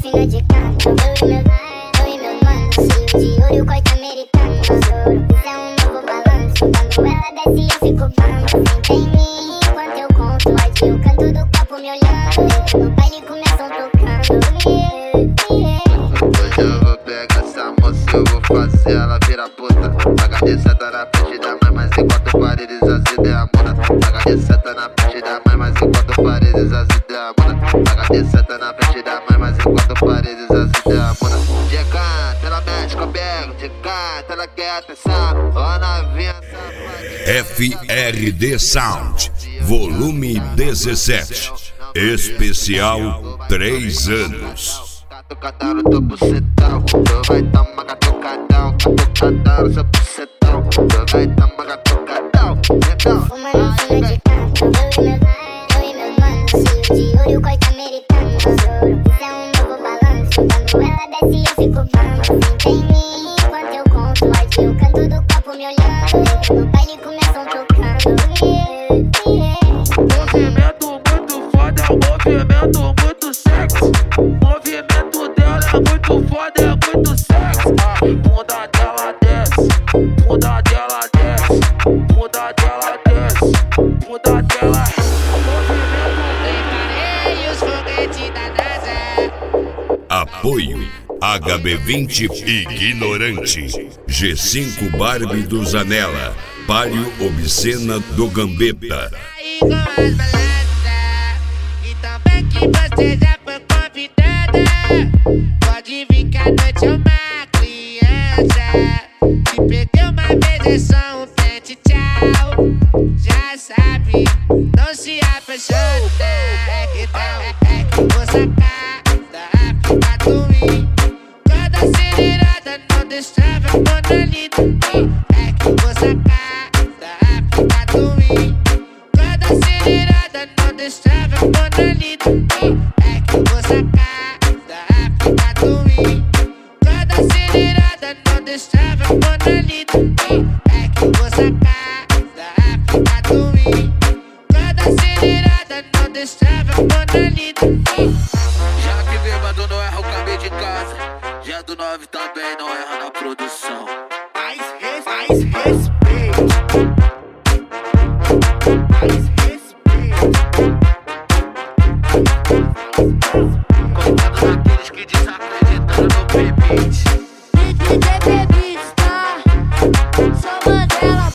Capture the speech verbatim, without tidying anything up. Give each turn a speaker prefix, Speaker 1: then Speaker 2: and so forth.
Speaker 1: fina de canto. Eu e meu, eu e meu mano, cheio de ouro, corte americano. Isso é um novo balanço. Quando ela desce eu fico bambo. Senta em mim enquanto eu conto. Aqui o canto do copo me olhando. No baile começam tocando. Yeah, yeah.
Speaker 2: Hoje eu vou pegar essa moça, eu vou fazer ela virar puta. Paga de seta na frente da mãe, mas enquanto paredes as ideias muda. Paga de seta na frente da mãe, mas enquanto paredes as ideias muda. Paga de seta na frente da mãe, mas enquanto paredes as ideias muda. De canto, ela mexe com o pego, de canto, ela quer atenção. Ó novinha safadinha.
Speaker 3: F R D Sound, volume dezessete, especial três anos.
Speaker 2: Catucadão no teu bucetão, tu vai tomar catucadão, catucadão no seu bucetão, tu vai tomar catucadão, então.
Speaker 1: Fumando fina de canto. Eu e meu, eu e meu mano, cheio de ouro, corte americano. Isso é um novo balanço. Quando ela desce eu fico bambo. Senta em mim enquanto eu conto. Aqui o canto do copo me olhando. No baile começam tocando. Yeah, yeah.
Speaker 4: Movimento muito foda, é um movimento muito sexy. Movimento dela é muito foda, é muito sexy. Bunda dela desce, bunda dela desce, bunda dela desce, bunda dela.
Speaker 5: Preparei os foguetes da NASA.
Speaker 3: Apoio H B vinte Ignorante, G cinco Barbie do Zanella, Palio Obscena do Gambetta.
Speaker 5: Aí com as balanças, então vem que você já foi convidada. Pode vir que a noite é uma criança. Se peguei uma vez é só um frente, tchau. Já sabe, não se apaixona. É que tal, é que vou sacar da África do Rio. Cada acelerada não destrava Mona Lisa. É que vou sacar da África do Rio. Cada acelerada não destrava Mona Lisa. É que vou sacar da África do Rio. Cada acelerada não destrava Mona Lisa. É que vou sacar da África do Rio. Cada acelerada não destrava Mona Lisa.
Speaker 4: Já que bêbado não erra o caminho de casa, já do nove também não erra na produção.
Speaker 6: Mais, res, mais respeito. Mais respeito.
Speaker 4: Coitado daqueles que desacreditaram no permite.